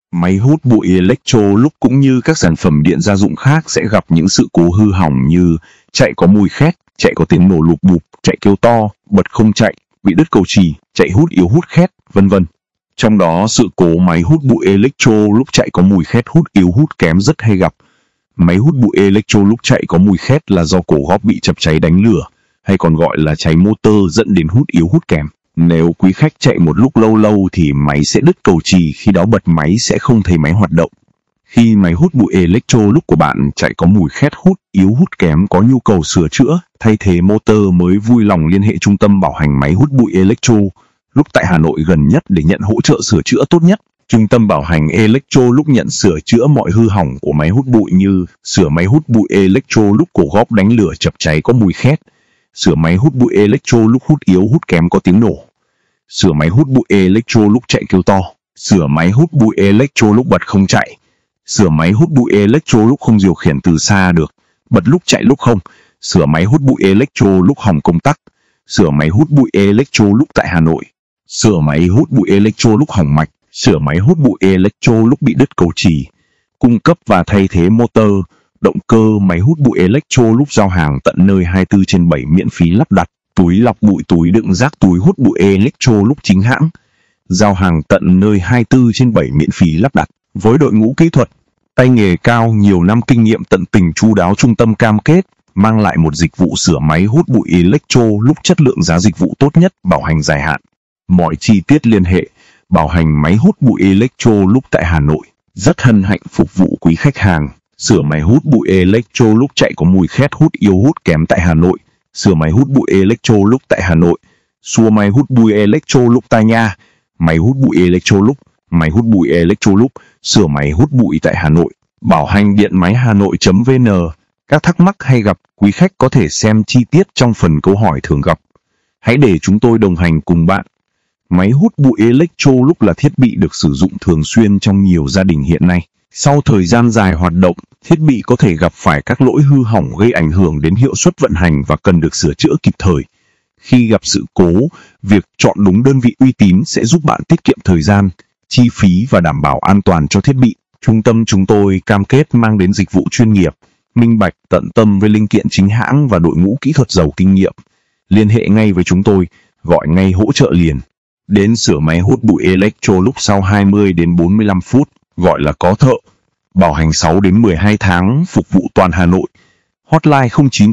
Máy hút bụi Electrolux cũng như các sản phẩm điện gia dụng khác sẽ gặp những sự cố hư hỏng như chạy có mùi khét, chạy có tiếng nổ lụp bụp, chạy kêu to, bật không chạy, bị đứt cầu chì, chạy hút yếu hút khét, vân vân. Trong đó, sự cố máy hút bụi Electrolux chạy có mùi khét hút yếu hút kém rất hay gặp. Máy hút bụi Electrolux chạy có mùi khét là do cổ góp bị chập cháy đánh lửa, hay còn gọi là cháy motor dẫn đến hút yếu hút kém. Nếu quý khách chạy một lúc lâu lâu thì máy sẽ đứt cầu chì, khi đó bật máy sẽ không thấy máy hoạt động. Khi máy hút bụi Electrolux của bạn chạy có mùi khét hút yếu hút kém có nhu cầu sửa chữa, thay thế motor mới vui lòng liên hệ trung tâm bảo hành máy hút bụi Electrolux tại Hà Nội gần nhất để nhận hỗ trợ sửa chữa tốt nhất. Trung tâm bảo hành Electrolux nhận sửa chữa mọi hư hỏng của máy hút bụi như sửa máy hút bụi Electrolux cổ góp đánh lửa chập cháy có mùi khét, sửa máy hút bụi Electrolux hút yếu hút kém có tiếng nổ, sửa máy hút bụi Electrolux chạy kêu to, sửa máy hút bụi Electrolux bật không chạy, sửa máy hút bụi Electrolux không điều khiển từ xa được, bật lúc chạy lúc không, sửa máy hút bụi Electrolux hỏng công tắc, sửa máy hút bụi Electrolux tại Hà Nội, sửa máy hút bụi Electrolux hỏng mạch, sửa máy hút bụi Electrolux bị đứt cầu chì, cung cấp và thay thế motor, động cơ máy hút bụi Electrolux giao hàng tận nơi 24/7 miễn phí lắp đặt, túi lọc bụi túi đựng rác túi hút bụi Electrolux chính hãng, giao hàng tận nơi 24/7 miễn phí lắp đặt. Với đội ngũ kỹ thuật, tay nghề cao nhiều năm kinh nghiệm tận tình chu đáo, trung tâm cam kết mang lại một dịch vụ sửa máy hút bụi Electrolux chất lượng, giá dịch vụ tốt nhất, bảo hành dài hạn. Mọi chi tiết liên hệ bảo hành máy hút bụi Electrolux tại Hà Nội. Rất hân hạnh phục vụ quý khách hàng. Sửa máy hút bụi Electrolux chạy có mùi khét hút yếu hút kém tại Hà Nội. Sửa máy hút bụi Electrolux tại Hà Nội. Xua máy hút bụi Electrolux tại nhà. Máy hút bụi Electrolux. Máy hút bụi Electrolux. Sửa máy hút bụi tại Hà Nội. Bảo hành điện máy Hanoi.vn. Các thắc mắc hay gặp, quý khách có thể xem chi tiết trong phần câu hỏi thường gặp. Hãy để chúng tôi đồng hành cùng bạn. Máy hút bụi Electrolux là thiết bị được sử dụng thường xuyên trong nhiều gia đình hiện nay. Sau thời gian dài hoạt động, thiết bị có thể gặp phải các lỗi hư hỏng gây ảnh hưởng đến hiệu suất vận hành và cần được sửa chữa kịp thời. Khi gặp sự cố, việc chọn đúng đơn vị uy tín sẽ giúp bạn tiết kiệm thời gian, chi phí và đảm bảo an toàn cho thiết bị. Trung tâm chúng tôi cam kết mang đến dịch vụ chuyên nghiệp, minh bạch, tận tâm với linh kiện chính hãng và đội ngũ kỹ thuật giàu kinh nghiệm. Liên hệ ngay với chúng tôi, gọi ngay hỗ trợ liền. Đến sửa máy hút bụi Electrolux sau 20 đến 45 phút, gọi là có thợ. Bảo hành 6 đến 12 tháng, phục vụ toàn Hà Nội. Hotline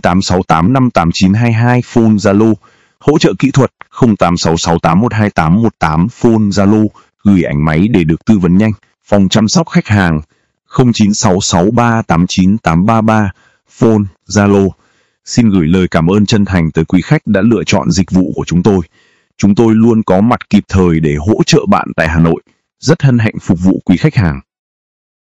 0986858922, phone Zalo. Hỗ trợ kỹ thuật 0866812818, phone Zalo. Gửi ảnh máy để được tư vấn nhanh. Phòng chăm sóc khách hàng 0966389833, phone Zalo. Xin gửi lời cảm ơn chân thành tới quý khách đã lựa chọn dịch vụ của chúng tôi. Chúng tôi luôn có mặt kịp thời để hỗ trợ bạn tại Hà Nội. Rất hân hạnh phục vụ quý khách hàng.